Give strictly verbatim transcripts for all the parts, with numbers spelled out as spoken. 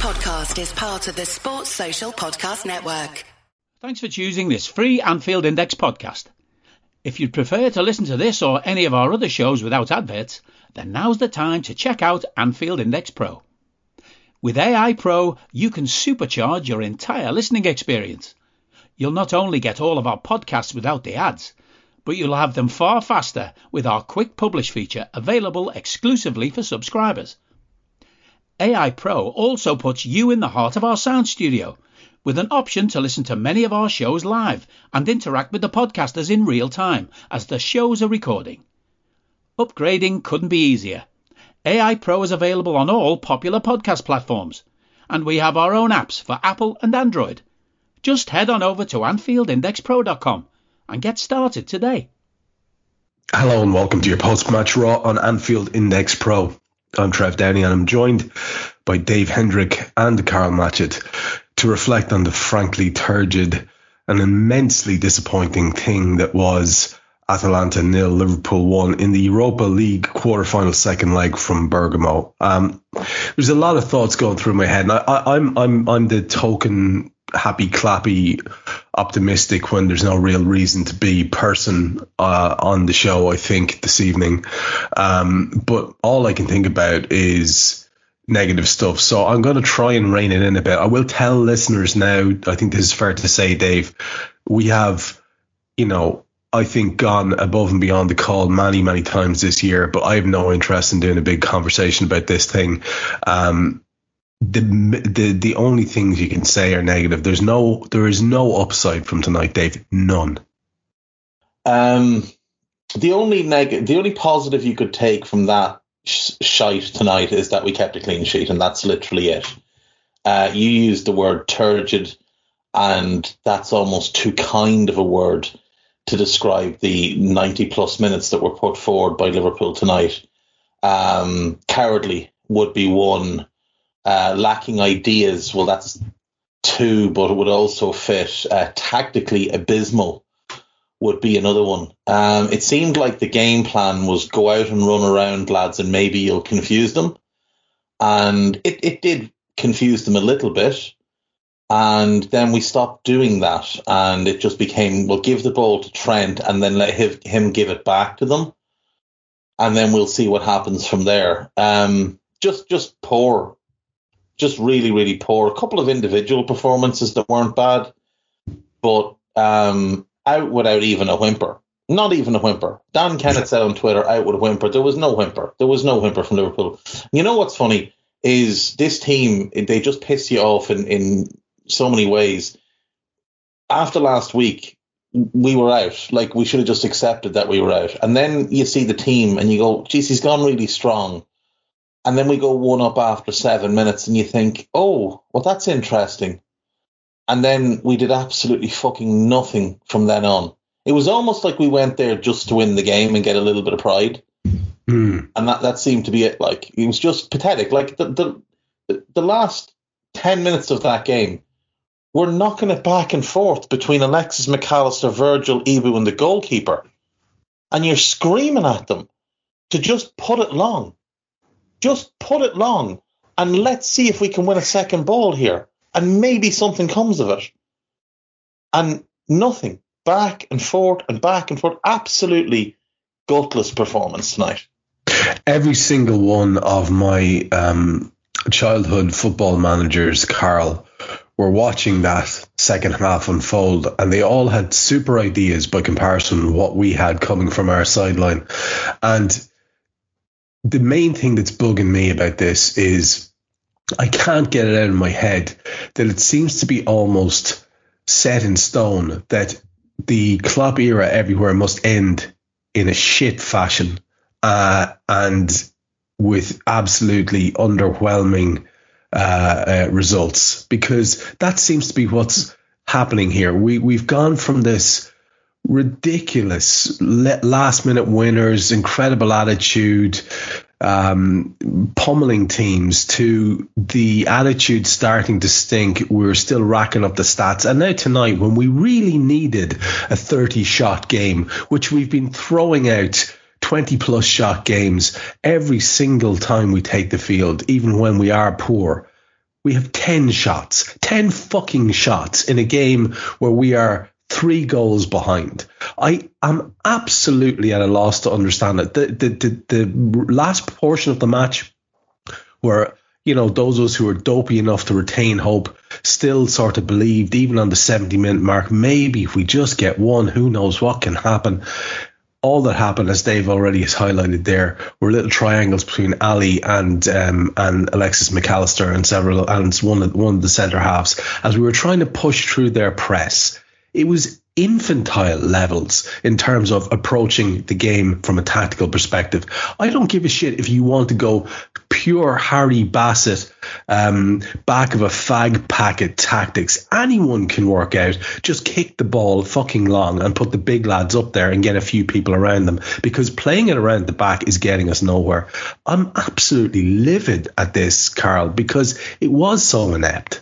podcast is part of the Sports Social Podcast Network. Thanks for choosing this free Anfield Index podcast. If you'd prefer to listen to this or any of our other shows without adverts, then now's the time to check out Anfield Index Pro. With A I Pro, you can supercharge your entire listening experience. You'll not only get all of our podcasts without the ads, but you'll have them far faster with our Quick Publish feature available exclusively for subscribers. A I Pro also puts you in the heart of our sound studio, with an option to listen to many of our shows live and interact with the podcasters in real time as the shows are recording. Upgrading couldn't be easier. A I Pro is available on all popular podcast platforms, and we have our own apps for Apple and Android. Just head on over to Anfield Index Pro dot com and get started today. Hello and welcome to your post-match Raw on Anfield Index Pro. I'm Trev Downey and I'm joined by Dave Hendrick and Karl Matchett to reflect on the frankly turgid and immensely disappointing thing that was Atalanta nil, Liverpool one in the Europa League quarter-final second leg from Bergamo. Um, there's a lot of thoughts going through my head, and I, I, I'm I'm I'm the token happy clappy optimistic when there's no real reason to be person uh, on the show, I think, this evening. Um, but all I can think about is negative stuff. So I'm going to try and rein it in a bit. I will tell listeners now, I think this is fair to say, Dave, we have, you know, I think gone above and beyond the call many, many times this year, but I have no interest in doing a big conversation about this thing. Um, The, the the only things you can say are negative. There's no there is no upside from tonight, Dave. None. Um, the only neg- the only positive you could take from that sh- shite tonight is that we kept a clean sheet, and that's literally it. Uh, you used the word turgid, and that's almost too kind of a word to describe the ninety plus minutes that were put forward by Liverpool tonight. Um, cowardly would be one. Uh, lacking ideas, well, that's two, but it would also fit. Uh, tactically abysmal would be another one. Um, it seemed like the game plan was go out and run around, lads, and maybe you'll confuse them. And it, it did confuse them a little bit. And then we stopped doing that. And it just became, well, give the ball to Trent and then let him, him give it back to them. And then we'll see what happens from there. Um, just, just poor. Just really, really poor. A couple of individual performances that weren't bad, but um, out without even a whimper. Not even a whimper. Dan Kennett said on Twitter, out with a whimper. There was no whimper. There was no whimper from Liverpool. You know what's funny is this team, they just piss you off in, in so many ways. After last week, we were out. Like, we should have just accepted that we were out. And then you see the team and you go, geez, he's gone really strong. And then we go one up after seven minutes and you think, oh, well, that's interesting. And then we did absolutely fucking nothing from then on. It was almost like we went there just to win the game and get a little bit of pride. Mm. And that, that seemed to be it. Like, it was just pathetic. Like the, the, the last ten minutes of that game, we're knocking it back and forth between Alexis McAllister, Virgil, Ibu and the goalkeeper. And you're screaming at them to just put it long. Just put it long and let's see if we can win a second ball here. And maybe something comes of it. And nothing. Back and forth and back and forth. Absolutely gutless performance tonight. Every single one of my um, childhood football managers, Karl, were watching that second half unfold, and they all had super ideas by comparison with what we had coming from our sideline. And the main thing that's bugging me about this is I can't get it out of my head that it seems to be almost set in stone that the Klopp era everywhere must end in a shit fashion uh, and with absolutely underwhelming uh, uh, results, because that seems to be what's happening here. We, we've gone from this ridiculous last minute winners, incredible attitude, um, pummeling teams, to the attitude starting to stink. We were still racking up the stats. And now tonight, when we really needed a thirty shot game, which we've been throwing out twenty plus shot games every single time we take the field, even when we are poor, we have ten shots, ten fucking shots in a game where we are three goals behind. I am absolutely at a loss to understand it. The, the, the, the last portion of the match where, you know, those of us who were dopey enough to retain hope still sort of believed, even on the seventy minute mark, maybe if we just get one, who knows what can happen. All that happened, as Dave already has highlighted there, were little triangles between Ali and um, and Alexis McAllister and several and one of, one of the centre halves as we were trying to push through their press. It was infantile levels in terms of approaching the game from a tactical perspective. I don't give a shit if you want to go pure Harry Bassett, um, back of a fag packet tactics. Anyone can work out. Just kick the ball fucking long and put the big lads up there and get a few people around them, because playing it around the back is getting us nowhere. I'm absolutely livid at this, Carl, because it was so inept.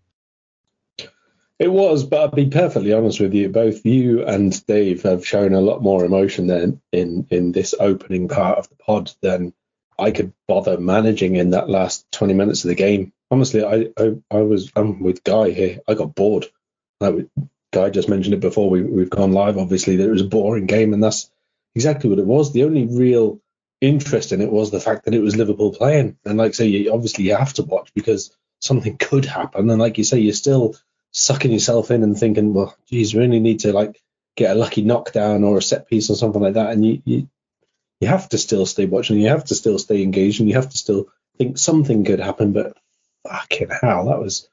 It was, but I'll be perfectly honest with you, both you and Dave have shown a lot more emotion than in, in this opening part of the pod than I could bother managing in that last twenty minutes of the game. Honestly, I I, I was I'm with Guy here. I got bored. Like, Guy just mentioned it before we, we've gone live, obviously, that it was a boring game, and that's exactly what it was. The only real interest in it was the fact that it was Liverpool playing. And like I say, you, obviously you have to watch because something could happen. And like you say, you're still sucking yourself in and thinking, well, geez, we only need to like get a lucky knockdown or a set piece or something like that. And you, you, you have to still stay watching. You have to still stay engaged, and you have to still think something could happen. But fucking hell, that was,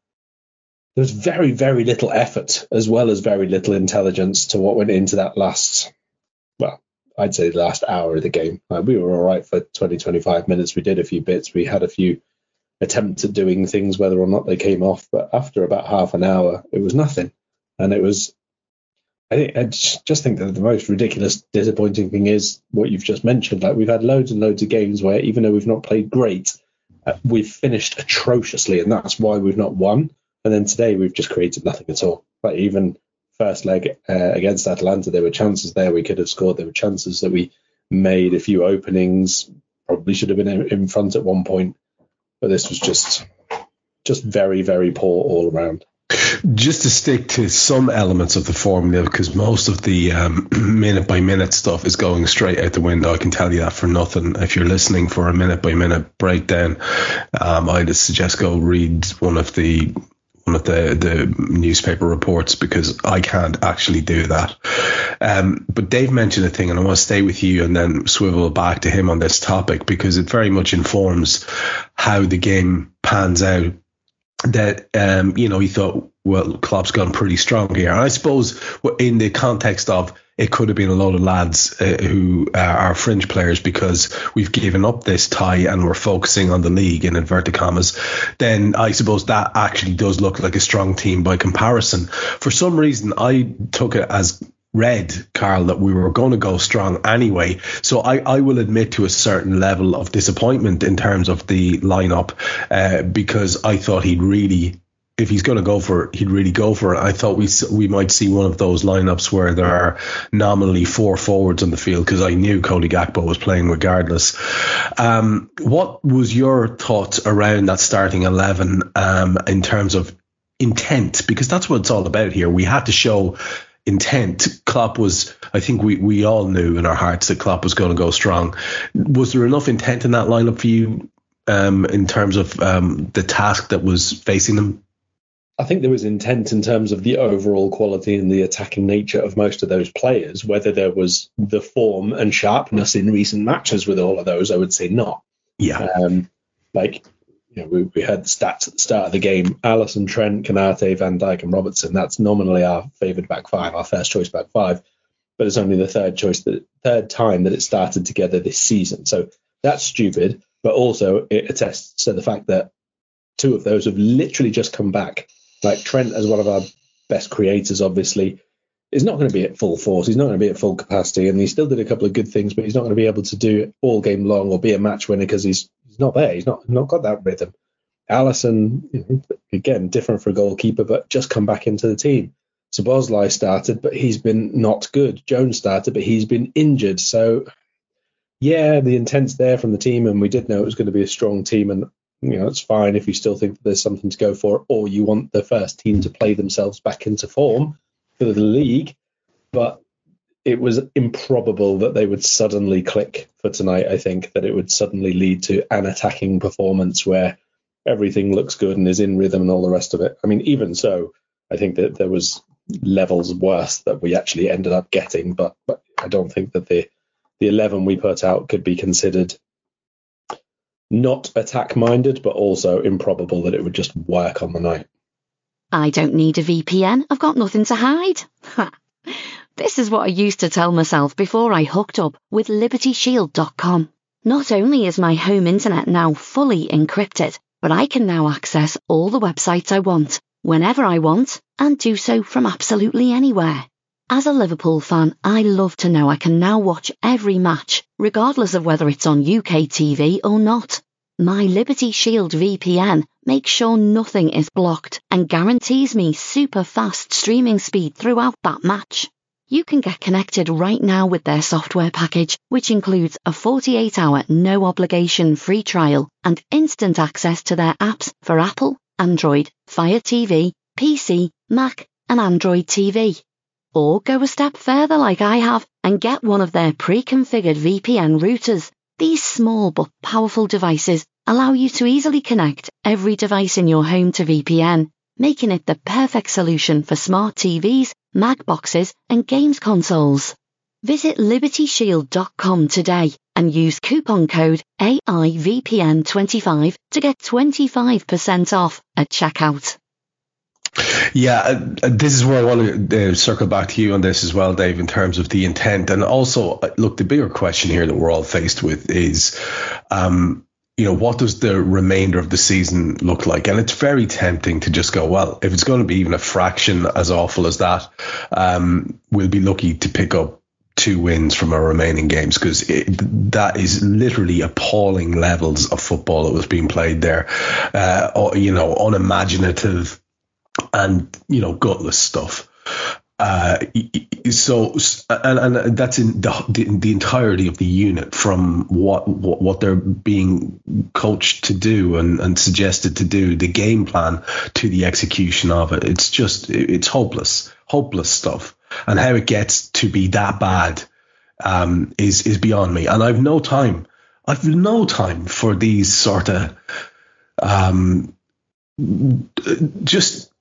there was very, very little effort as well as very little intelligence to what went into that last, well, I'd say the last hour of the game. Like, we were all right for twenty, twenty-five minutes. We did a few bits. We had a few attempts at doing things, whether or not they came off, but after about half an hour it was nothing. And it was, I think I just think that the most ridiculous, disappointing thing is what you've just mentioned. Like, we've had loads and loads of games where, even though we've not played great, uh, we've finished atrociously, and that's why we've not won. And then today we've just created nothing at all. Like, even first leg uh, against Atalanta, there were chances there we could have scored. There were chances that we made, a few openings, probably should have been in front at one point. But this was just just very, very poor all around. Just to stick to some elements of the formula, because most of the um, minute by minute stuff is going straight out the window. I can tell you that for nothing. If you're listening for a minute by minute breakdown, um, I'd suggest go read one of the one of the, the newspaper reports, because I can't actually do that. Um, but Dave mentioned a thing, and I want to stay with you and then swivel back to him on this topic, because it very much informs how the game pans out. That, um, you know, he thought, well, Klopp's gone pretty strong here. And I suppose in the context of it could have been a load of lads uh, who uh, are fringe players because we've given up this tie and we're focusing on the league, in inverted commas, then I suppose that actually does look like a strong team by comparison. For some reason, I took it as read, Carl, that we were going to go strong anyway. So I, I will admit to a certain level of disappointment in terms of the lineup, uh, because I thought he'd really, if he's going to go for it, he'd really go for it. I thought we we might see one of those lineups where there are nominally four forwards on the field, because I knew Cody Gakpo was playing regardless. Um, what was your thoughts around that starting eleven um, in terms of intent? Because that's what it's all about here. We had to show intent. Klopp was, I think we, we all knew in our hearts that Klopp was going to go strong. Was there enough intent in that lineup for you um, in terms of um, the task that was facing them? I think there was intent in terms of the overall quality and the attacking nature of most of those players. Whether there was the form and sharpness in recent matches with all of those, I would say not. Yeah. Um, like, you know, we, we had the stats at the start of the game: Alisson, Trent, Konate, Van Dijk and Robertson. That's nominally our favoured back five, our first choice back five, but it's only the third choice, the third time that it started together this season. So that's stupid, but also it attests to the fact that two of those have literally just come back. Like, Trent, as one of our best creators, obviously, is not going to be at full force. He's not going to be at full capacity, and he still did a couple of good things, but he's not going to be able to do it all game long or be a match winner because he's he's not there. He's not not got that rhythm. Alisson, you know, again, different for a goalkeeper, but just come back into the team. Szoboszlai started, but he's been not good. Jones started, but he's been injured. So, yeah, the intent's there from the team, and we did know it was going to be a strong team, and You know, it's fine if you still think that there's something to go for, or you want the first team to play themselves back into form for the league. But it was improbable that they would suddenly click for tonight. I think that it would suddenly lead to an attacking performance where everything looks good and is in rhythm and all the rest of it. I mean, even so, I think that there was levels worse that we actually ended up getting, but, but I don't think that the, the eleven we put out could be considered not attack-minded, but also improbable that it would just work on the night. I don't need a V P N. I've got nothing to hide. This is what I used to tell myself before I hooked up with Liberty Shield dot com. Not only is my home internet now fully encrypted, but I can now access all the websites I want, whenever I want, and do so from absolutely anywhere. As a Liverpool fan, I love to know I can now watch every match, regardless of whether it's on U K T V or not. My Liberty Shield V P N makes sure nothing is blocked and guarantees me super fast streaming speed throughout that match. You can get connected right now with their software package, which includes a forty-eight hour no-obligation free trial and instant access to their apps for Apple, Android, Fire T V, P C, Mac and Android T V. Or go a step further like I have and get one of their pre-configured V P N routers. These small but powerful devices allow you to easily connect every device in your home to V P N, making it the perfect solution for smart T Vs, Mac boxes and games consoles. Visit Liberty Shield dot com today and use coupon code A I V P N twenty-five to get twenty-five percent off at checkout. Yeah, uh, this is where I want to uh, circle back to you on this as well, Dave, in terms of the intent. And also, uh, look, the bigger question here that we're all faced with is, um, you know, what does the remainder of the season look like? And it's very tempting to just go, well, if it's going to be even a fraction as awful as that, um, we'll be lucky to pick up two wins from our remaining games, because that is literally appalling levels of football that was being played there. Uh, or, you know, unimaginative and, you know, gutless stuff. Uh, so, and, and that's in the, the, the entirety of the unit, from what, what, what they're being coached to do and, and suggested to do, the game plan to the execution of it. It's just, it's hopeless, hopeless stuff. And how it gets to be that bad um, is, is beyond me. And I've no time, I've no time for these sort of, um, just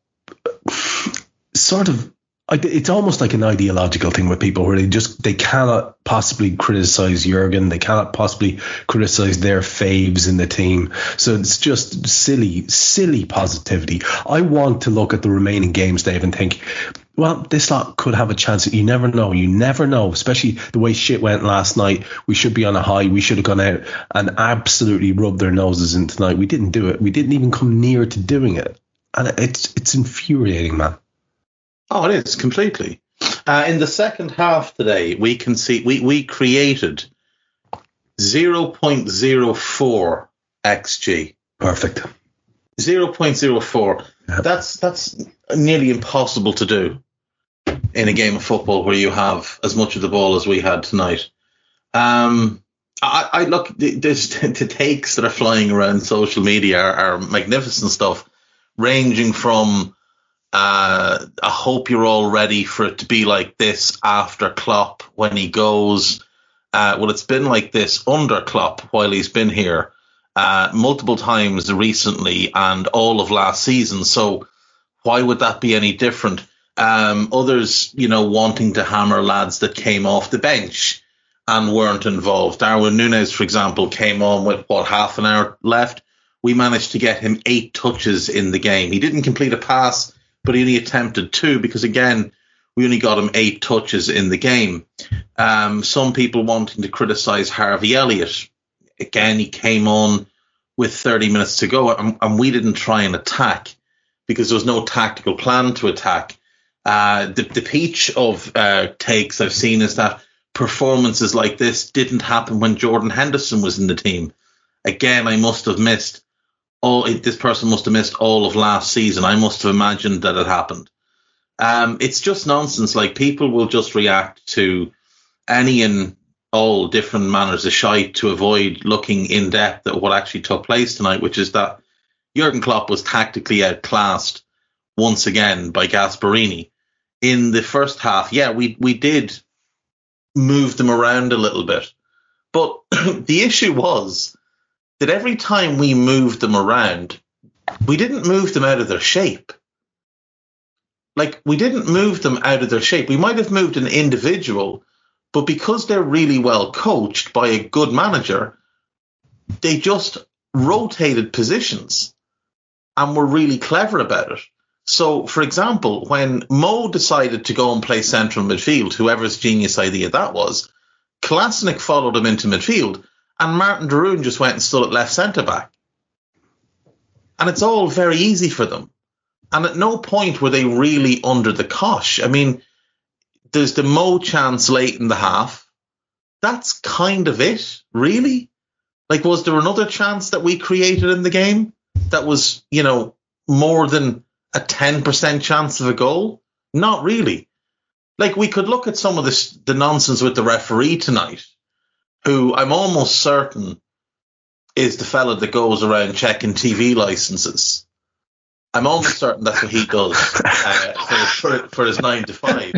sort of, it's almost like an ideological thing with people where they just, they cannot possibly criticize Jurgen. They cannot possibly criticize their faves in the team. So it's just silly, silly positivity. I want to look at the remaining games, Dave, and think, well, this lot could have a chance. You never know. You never know, especially the way shit went last night. We should be on a high. We should have gone out and absolutely rubbed their noses in tonight. We didn't do it. We didn't even come near to doing it. And it's it's infuriating, man. Oh, it is completely. Uh, in the second half today, we can see we, we created zero point zero four X G. Perfect. zero point zero four. Yep. That's that's nearly impossible to do in a game of football where you have as much of the ball as we had tonight. Um, I, I look, there's the takes that are flying around social media are, are magnificent stuff, ranging from Uh, I hope you're all ready for it to be like this after Klopp when he goes. Uh, well, it's been like this under Klopp while he's been here uh, multiple times recently and all of last season. So why would that be any different? Um, others, you know, wanting to hammer lads that came off the bench and weren't involved. Darwin Núñez, for example, came on with, what, half an hour left. We managed to get him eight touches in the game. He didn't complete a pass, but he only attempted two because, again, we only got him eight touches in the game. Um, some people wanting to criticise Harvey Elliott. Again, he came on with thirty minutes to go, and, and we didn't try and attack because there was no tactical plan to attack. Uh, the, the peach of uh, takes I've seen is that performances like this didn't happen when Jordan Henderson was in the team. Again, I must have missed all. This person must have missed all of last season. I must have imagined that it happened. Um, it's just nonsense. Like, people will just react to any and all different manners of shite to avoid looking in depth at what actually took place tonight, which is that Jurgen Klopp was tactically outclassed once again by Gasperini. In the first half, yeah, we, we did move them around a little bit. But the issue was that every time we moved them around, we didn't move them out of their shape. Like, we didn't move them out of their shape. We might have moved an individual, but because they're really well coached by a good manager, they just rotated positions and were really clever about it. So, for example, when Mo decided to go and play central midfield, whoever's genius idea that was, Kolasinac followed him into midfield, and Martin de Roon just went and stood at left centre-back. And it's all very easy for them. And at no point were they really under the cosh. I mean, there's the Mo chance late in the half. That's kind of it, really. Like, was there another chance that we created in the game that was, you know, more than a ten percent chance of a goal? Not really. Like, we could look at some of this, the nonsense with the referee tonight, who I'm almost certain is the fella that goes around checking T V licenses. I'm almost certain that's what he does uh, for, for, for his nine to five.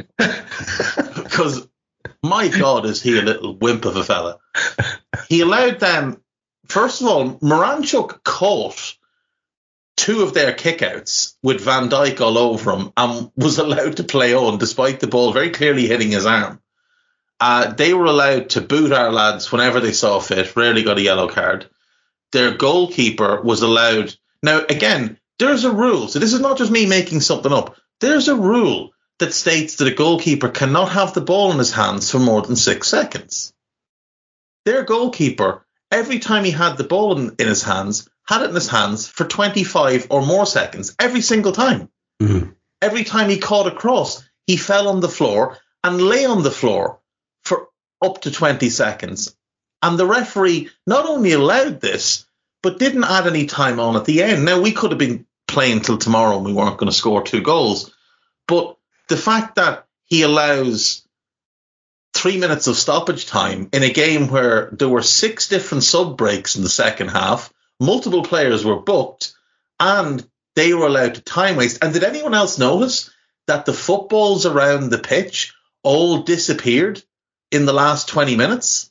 Because, my God, is he a little wimp of a fella. He allowed them, first of all, Moranchuk caught two of their kickouts with Van Dijk all over him and was allowed to play on despite the ball very clearly hitting his arm. Uh, they were allowed to boot our lads whenever they saw fit, rarely got a yellow card. Their goalkeeper was allowed. Now, again, there's a rule. So this is not just me making something up. There's a rule that states that a goalkeeper cannot have the ball in his hands for more than six seconds. Their goalkeeper, every time he had the ball in, in his hands, had it in his hands for twenty-five or more seconds, every single time. Mm-hmm. Every time he caught a cross, he fell on the floor and lay on the floor for up to twenty seconds. And the referee not only allowed this, but didn't add any time on at the end. Now, we could have been playing till tomorrow and we weren't going to score two goals. But the fact that he allows three minutes of stoppage time in a game where there were six different sub breaks in the second half, multiple players were booked, and they were allowed to time waste. And did anyone else notice that the footballs around the pitch all disappeared in the last twenty minutes?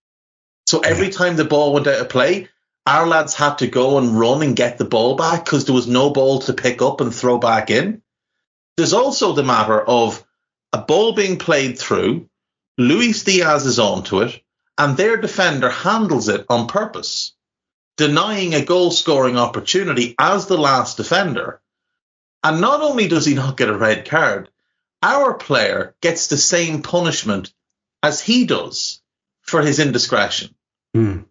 So every time the ball went out of play, our lads had to go and run and get the ball back because there was no ball to pick up and throw back in. There's also the matter of a ball being played through, Luis Diaz is onto it, and their defender handles it on purpose, denying a goal-scoring opportunity as the last defender. And not only does he not get a red card, our player gets the same punishment as he does for his indiscretion. Mm.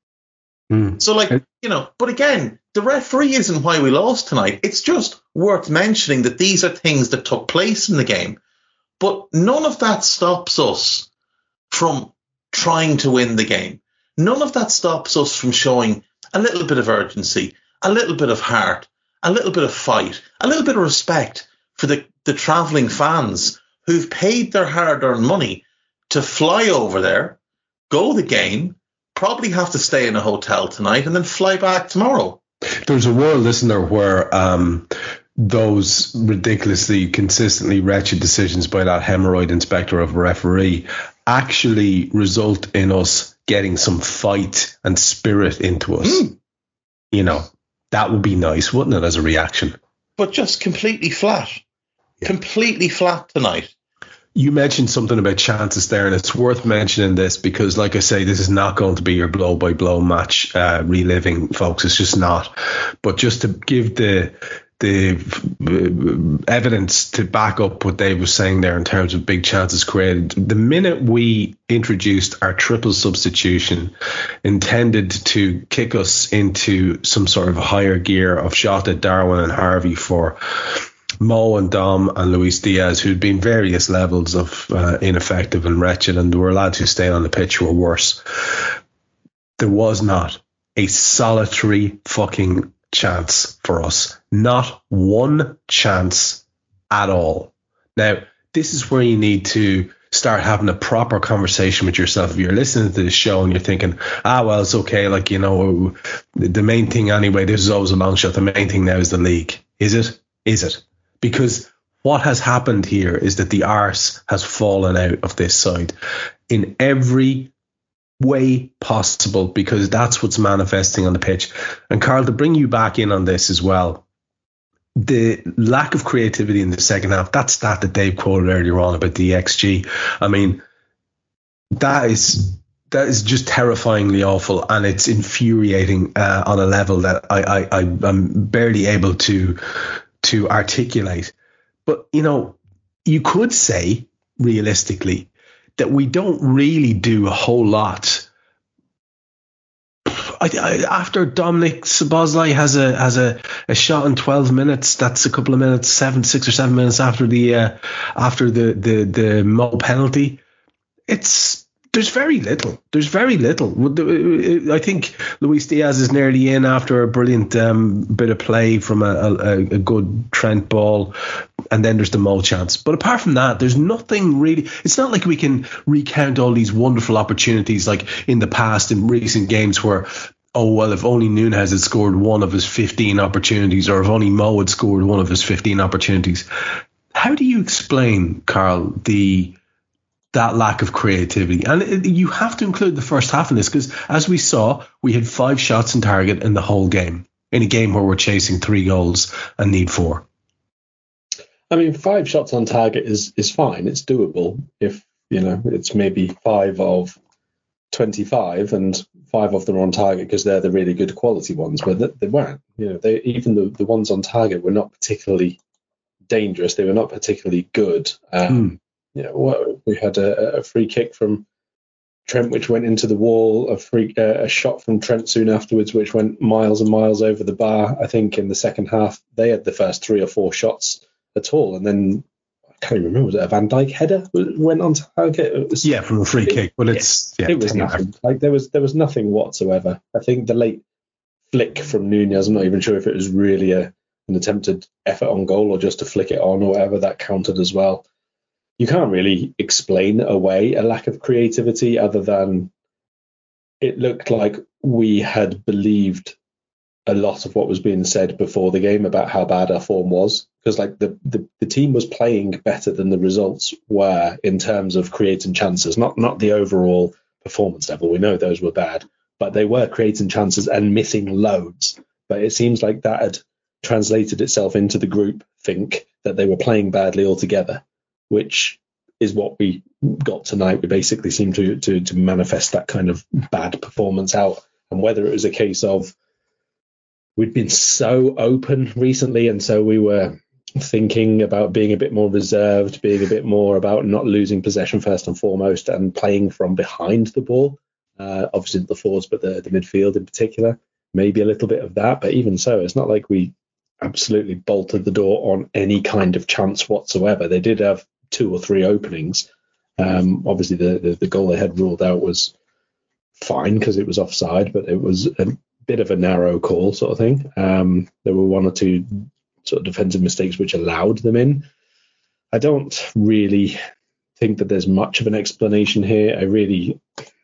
Mm. So, like, you know, but again, the referee isn't why we lost tonight. It's just worth mentioning that these are things that took place in the game. But none of that stops us from trying to win the game. None of that stops us from showing a little bit of urgency, a little bit of heart, a little bit of fight, a little bit of respect for the, the travelling fans who've paid their hard-earned money to fly over there, go the game, probably have to stay in a hotel tonight, and then fly back tomorrow. There's a world, isn't there, where um, those ridiculously, consistently wretched decisions by that hemorrhoid inspector of a referee actually result in us getting some fight and spirit into us. Mm. You know, that would be nice, wouldn't it, as a reaction? But just completely flat. Yeah. Completely flat tonight. You mentioned something about chances there, and it's worth mentioning this because, like I say, this is not going to be your blow-by-blow match uh, reliving, folks. It's just not. But just to give the the evidence to back up what Dave was saying there in terms of big chances created, the minute we introduced our triple substitution intended to kick us into some sort of higher gear of Jota, Darwin and Harvey for Mo and Dom and Luis Diaz, who'd been various levels of uh, ineffective and wretched, and there were lads who stayed on the pitch who were worse. There was not a solitary fucking chance for us. Not one chance at all. Now, this is where you need to start having a proper conversation with yourself. If you're listening to this show and you're thinking, ah, well, it's okay. Like, you know, the main thing anyway, this is always a long shot. The main thing now is the league. Is it? Is it? Because what has happened here is that the arse has fallen out of this side in every way possible, because that's what's manifesting on the pitch. And Carl, to bring you back in on this as well, the lack of creativity in the second half, that stat that Dave quoted earlier on about the X G, I mean, that is that is just terrifyingly awful, and it's infuriating uh, on a level that I, I, I I'm barely able to to articulate. But, you know, you could say realistically that we don't really do a whole lot. I, I, after Dominic Szoboszlai has a has a, a shot in twelve minutes, that's a couple of minutes, seven, six or seven minutes after the uh, after the the the Mo penalty. It's there's very little. There's very little. I think Luis Diaz is nearly in after a brilliant um, bit of play from a, a, a good Trent ball. And then there's the Mo chance. But apart from that, there's nothing really. It's not like we can recount all these wonderful opportunities like in the past in recent games where, oh, well, if only Núñez had scored one of his fifteen opportunities, or if only Mo had scored one of his fifteen opportunities. How do you explain, Carl, the that lack of creativity? And it, you have to include the first half in this, because as we saw, we had five shots on target in the whole game, in a game where we're chasing three goals and need four. I mean, five shots on target is, is fine. It's doable if, you know, it's maybe five of twenty-five and five of them are on target because they're the really good quality ones, but they, they weren't. You know, they, even the, the ones on target were not particularly dangerous. They were not particularly good. Um, mm. You know, we had a, a free kick from Trent which went into the wall, a free uh, a shot from Trent soon afterwards which went miles and miles over the bar. I think in the second half they had the first three or four shots at all, and then I can't even remember, was it a Van Dijk header went on target? It was, yeah, from a free it, kick, but it's yeah, it was nothing. Like there was there was nothing whatsoever. I think the late flick from Núñez, I'm not even sure if it was really a an attempted effort on goal or just to flick it on or whatever, that counted as well. You can't really explain away a lack of creativity other than it looked like we had believed a lot of what was being said before the game about how bad our form was, because like the, the, the team was playing better than the results were in terms of creating chances, not not the overall performance level. We know those were bad, but they were creating chances and missing loads. But it seems like that had translated itself into the group think that they were playing badly altogether, which is what we got tonight. We basically seemed to, to to manifest that kind of bad performance out. And whether it was a case of we'd been so open recently, and so we were thinking about being a bit more reserved, being a bit more about not losing possession first and foremost, and playing from behind the ball, uh, obviously the forwards, but the, the midfield in particular, maybe a little bit of that. But even so, it's not like we absolutely bolted the door on any kind of chance whatsoever. They did have two or three openings. Um, obviously, the, the, the goal they had ruled out was fine because it was offside, but it was a bit of a narrow call sort of thing. Um, there were one or two sort of defensive mistakes which allowed them in. I don't really think that there's much of an explanation here. I really,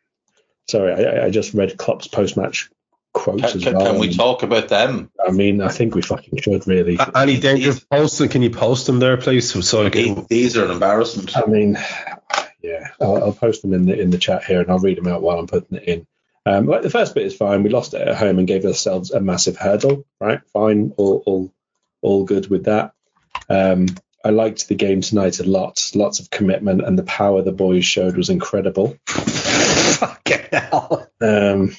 sorry, I, I just read Klopp's post-match quotes can, as can, well. Can we talk about them? I mean, I think we fucking should really. Uh, any dangerous posts? Can you post them there, please? So I can... These are an embarrassment. I mean, yeah, I'll, I'll post them in the in the chat here, and I'll read them out while I'm putting it in. Um, like the first bit is fine. We lost it at home and gave ourselves a massive hurdle. Right, fine, all all all good with that. Um, I liked the game tonight a lot. Lots of commitment, and the power the boys showed was incredible. Fucking hell. Um,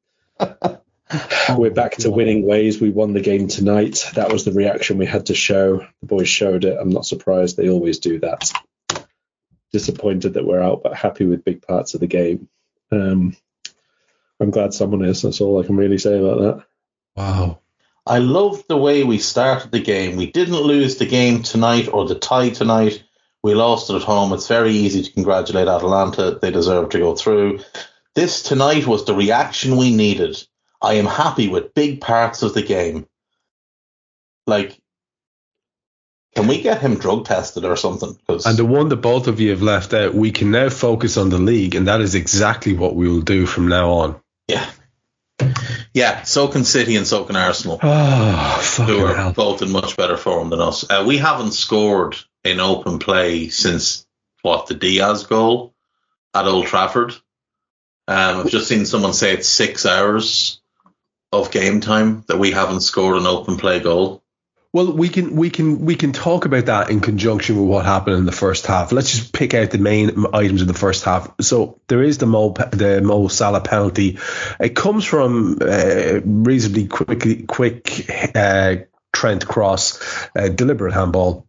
we're back to winning ways. We won the game tonight. That was the reaction we had to show. The boys showed it. I'm not surprised. They always do that. Disappointed that we're out, but happy with big parts of the game. Um, I'm glad someone is. That's all I can really say about that. Wow. I love the way we started the game. We didn't lose the game tonight or the tie tonight. We lost it at home. It's very easy to congratulate Atalanta. They deserve to go through. This tonight was the reaction we needed. I am happy with big parts of the game. Like, can Can we get him drug tested or something? Cause... And the one that both of you have left out, we can now focus on the league, and that is exactly what we will do from now on. Yeah. Yeah, so can City and so can Arsenal, oh, fucking who are hell. both in much better form than us. Uh, we haven't scored in open play since, what, the Diaz goal at Old Trafford. Um, I've just seen someone say it's six hours of game time that we haven't scored an open play goal. Well, we can we can we can talk about that in conjunction with what happened in the first half. Let's just pick out the main items of the first half. So there is the Mo the Mo Salah penalty. It comes from uh, reasonably quickly quick uh, Trent cross, uh, deliberate handball,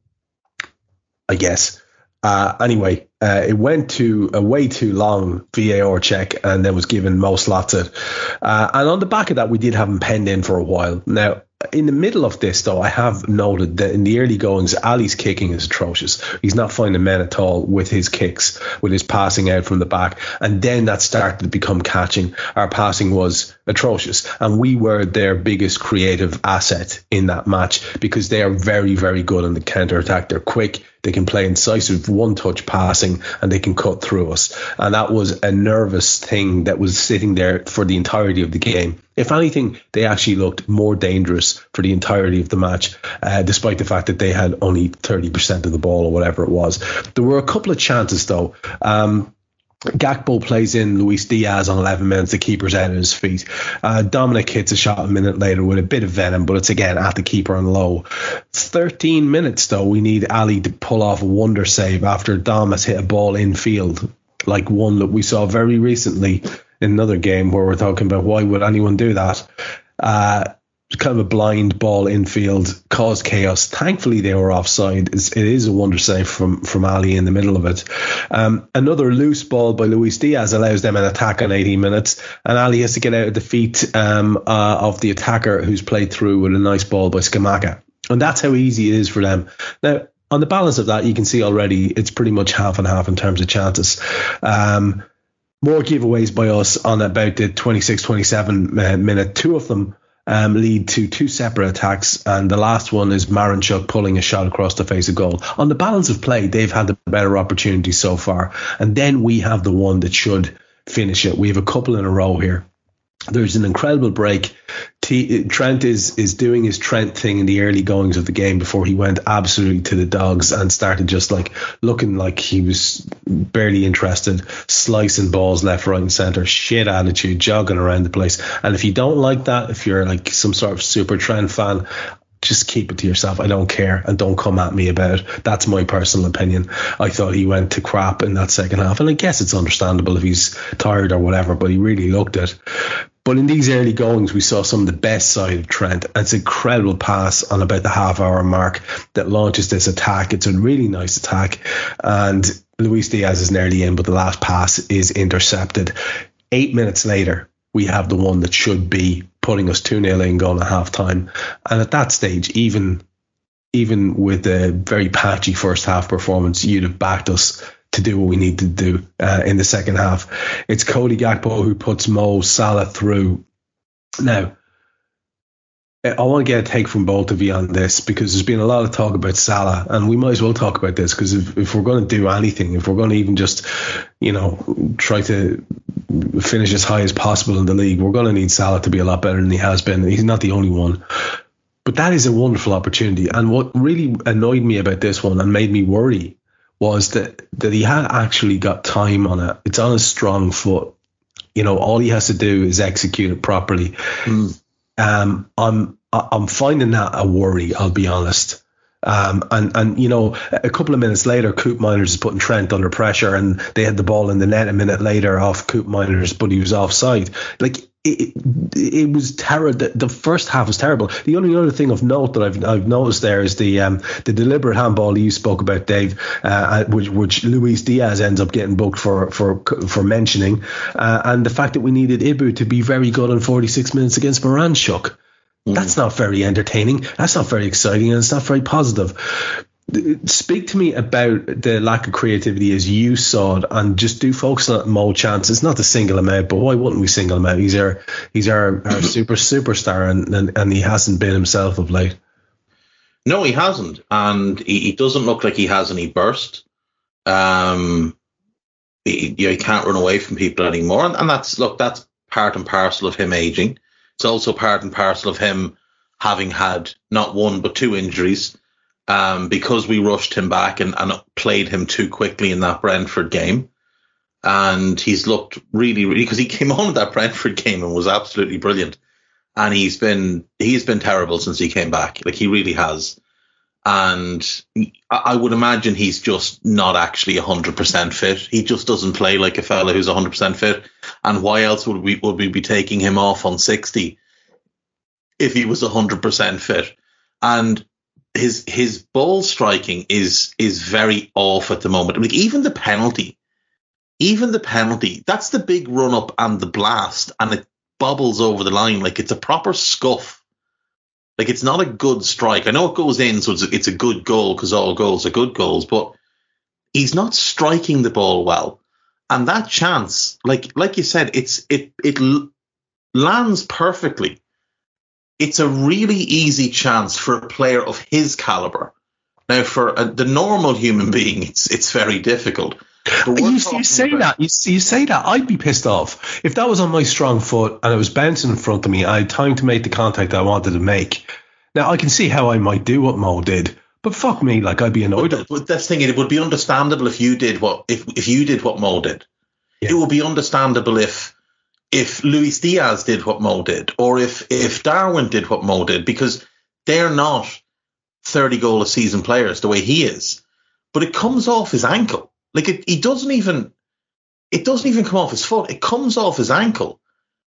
I guess. Uh, anyway, uh, it went to a way too long V A R check and then was given Mo slots it. Uh, and on the back of that, we did have him penned in for a while. Now, in the middle of this, though, I have noted that in the early goings, Ali's kicking is atrocious. He's not finding men at all with his kicks, with his passing out from the back. And then that started to become catching. Our passing was atrocious. And we were their biggest creative asset in that match because they are very, very good on the counter-attack. They're quick. They can play incisive one-touch passing and they can cut through us. And that was a nervous thing that was sitting there for the entirety of the game. If anything, they actually looked more dangerous for the entirety of the match, uh, despite the fact that they had only thirty percent of the ball or whatever it was. There were a couple of chances, though. Um, Gakpo plays in Luis Diaz on eleven minutes. The keeper's out of his feet. Uh, Dominic hits a shot a minute later with a bit of venom, but it's again at the keeper and low. thirteen minutes, though, we need Ali to pull off a wonder save after Dom has hit a ball infield, like one that we saw very recently in another game where we're talking about why would anyone do that. Uh, kind of a blind ball infield, caused chaos. Thankfully, they were offside. It's, it is a wonder save from, from Ali in the middle of it. Um, another loose ball by Luis Diaz allows them an attack on eighteen minutes, and Ali has to get out of the feet um, uh, of the attacker who's played through with a nice ball by Scamacca. And that's how easy it is for them. Now, on the balance of that, you can see already it's pretty much half and half in terms of chances. Um, more giveaways by us on about the twenty-six twenty-seven uh, minute. Two of them Um, lead to two separate attacks, and the last one is Maranchuk pulling a shot across the face of goal. On the balance of play, they've had the better opportunity so far, and then we have the one that should finish it. We have a couple in a row here. There's an incredible break. T- Trent is is doing his Trent thing in the early goings of the game before he went absolutely to the dogs and started just like looking like he was barely interested, slicing balls left, right and centre, shit attitude, jogging around the place. And if you don't like that, if you're like some sort of super Trent fan, just keep it to yourself. I don't care, and don't come at me about it. That's my personal opinion. I thought he went to crap in that second half, and I guess it's understandable if he's tired or whatever, but he really looked it. But in these early goings, we saw some of the best side of Trent. It's an incredible pass on about the half hour mark that launches this attack. It's a really nice attack, and Luis Diaz is nearly in, but the last pass is intercepted. Eight minutes later, we have the one that should be putting us two nil in going at half time. And at that stage, even even with a very patchy first half performance, you'd have backed us to do what we need to do uh, in the second half. It's Cody Gakpo who puts Mo Salah through. Now, I want to get a take from both of you on this, because there's been a lot of talk about Salah, and we might as well talk about this, because if, if we're going to do anything, if we're going to even just, you know, try to finish as high as possible in the league, we're going to need Salah to be a lot better than he has been. He's not the only one. But that is a wonderful opportunity. And what really annoyed me about this one and made me worry was that, that he had actually got time on it. It's on a strong foot. You know, all he has to do is execute it properly. Mm. Um, I'm I'm finding that a worry, I'll be honest. Um, and, and, you know, a couple of minutes later, Coop Miners is putting Trent under pressure, and they had the ball in the net a minute later off Coop Miners, but he was offside. Like, it, it, it was terrible. The, the first half was terrible. The only other thing of note that I've I've noticed there is the um, the deliberate handball you spoke about, Dave, uh, which which Luis Diaz ends up getting booked for for for mentioning, uh, and the fact that we needed Ibu to be very good on forty-six minutes against Maranchuk. Mm. That's not very entertaining. That's not very exciting, and it's not very positive. Speak to me about the lack of creativity as you saw it, and just do focus on Mo chance. It's not to single him out, but why wouldn't we single him out? He's our he's our, our super superstar, and, and and he hasn't been himself of late. No, he hasn't, and he, he doesn't look like he has any burst. Um, he, you know, he can't run away from people anymore, and, and that's look, that's part and parcel of him aging. It's also part and parcel of him having had not one but two injuries, um, because we rushed him back and, and played him too quickly in that Brentford game. And he's looked really, really, because he came on in that Brentford game and was absolutely brilliant. And he's been, he's been terrible since he came back. Like, he really has. And I would imagine he's just not actually one hundred percent fit. He just doesn't play like a fella who's one hundred percent fit. And why else would we, would we be taking him off on sixty if he was one hundred percent fit? And his, his ball striking is, is very off at the moment. Like, even the penalty, even the penalty, that's the big run up and the blast, and it bobbles over the line like it's a proper scuff. Like, it's not a good strike. I know it goes in, so it's a, it's a good goal because all goals are good goals, but he's not striking the ball well. And that chance, like like you said, it's it it l- lands perfectly. It's a really easy chance for a player of his caliber. Now, for a, the normal human being, it's it's very difficult. You, you say about, that you, you say that I'd be pissed off if that was on my strong foot and it was bouncing in front of me. I had time to make the contact I wanted to make. Now I can see how I might do what Mo did, but fuck me, like, I'd be annoyed. But, but that's the thing. It would be understandable if you did what if if you did what Mo did. Yeah. It would be understandable if if Luis Diaz did what Mo did, or if if Darwin did what Mo did, because they're not thirty goal a season players the way he is. But it comes off his ankle. Like, it, he doesn't even, it doesn't even come off his foot. It comes off his ankle,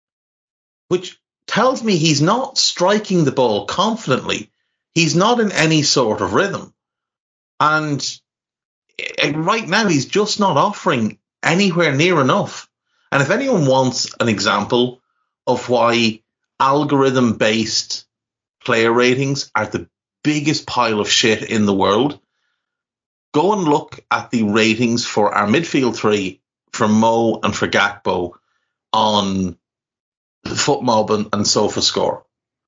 which tells me he's not striking the ball confidently. He's not in any sort of rhythm. And right now, he's just not offering anywhere near enough. And if anyone wants an example of why algorithm-based player ratings are the biggest pile of shit in the world, go and look at the ratings for our midfield three, for Mo and for Gakpo, on FootMob and, and SofaScore.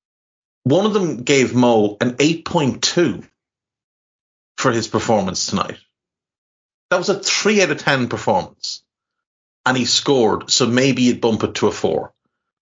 One of them gave Mo an eight point two for his performance tonight. That was a three out of ten performance. And he scored, so maybe you'd bump it to a four.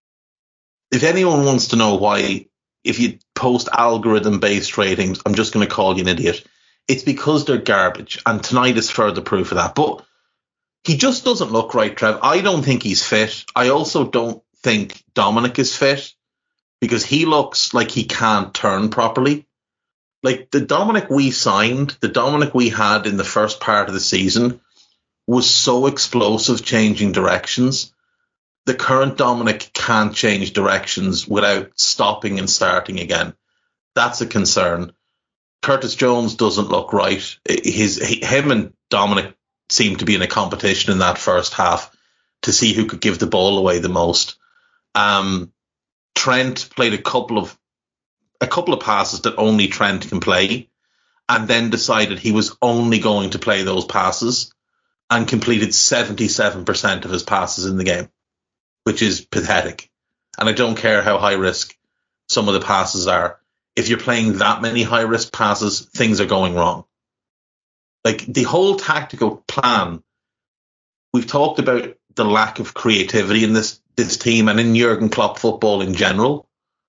If anyone wants to know why, if you post algorithm-based ratings, I'm just going to call you an idiot. It's because they're garbage, and tonight is further proof of that. But he just doesn't look right, Trev. I don't think he's fit. I also don't think Dominic is fit, because he looks like he can't turn properly. Like, the Dominic we signed, the Dominic we had in the first part of the season, was so explosive, changing directions. The current Dominic can't change directions without stopping and starting again. That's a concern. Curtis Jones doesn't look right. His him and Dominic seemed to be in a competition in that first half to see who could give the ball away the most. Um, Trent played a couple of a couple of passes that only Trent can play, and then decided he was only going to play those passes, and completed seventy-seven percent of his passes in the game, which is pathetic. And I don't care how high risk some of the passes are. If you're playing that many high-risk passes, things are going wrong. Like, the whole tactical plan, we've talked about the lack of creativity in this, this team and in Jurgen Klopp football in general.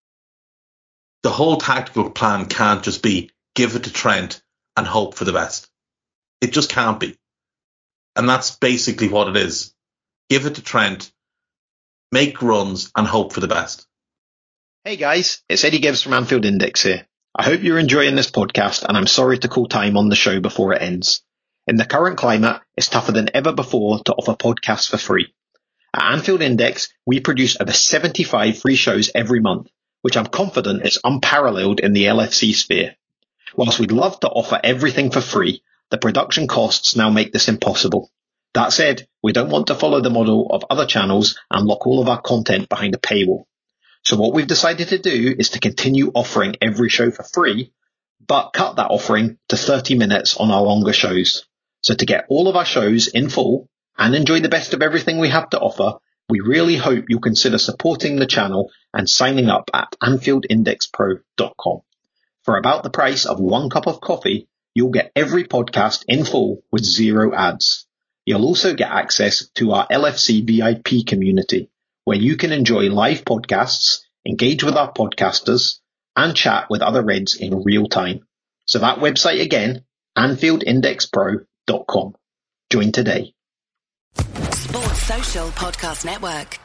The whole tactical plan can't just be give it to Trent and hope for the best. It just can't be. And that's basically what it is. Give it to Trent, make runs, and hope for the best. Hey guys, it's Eddie Gibbs from Anfield Index here. I hope you're enjoying this podcast, and I'm sorry to call time on the show before it ends. In the current climate, it's tougher than ever before to offer podcasts for free. At Anfield Index, we produce over seventy-five free shows every month, which I'm confident is unparalleled in the L F C sphere. Whilst we'd love to offer everything for free, the production costs now make this impossible. That said, we don't want to follow the model of other channels and lock all of our content behind a paywall. So what we've decided to do is to continue offering every show for free, but cut that offering to thirty minutes on our longer shows. So to get all of our shows in full and enjoy the best of everything we have to offer, we really hope you'll consider supporting the channel and signing up at Anfield Index Pro dot com. For about the price of one cup of coffee, you'll get every podcast in full with zero ads. You'll also get access to our L F C V I P community, where you can enjoy live podcasts, engage with our podcasters, and chat with other Reds in real time. So that website again, Anfield Index Pro dot com. Join today. Sports Social Podcast Network.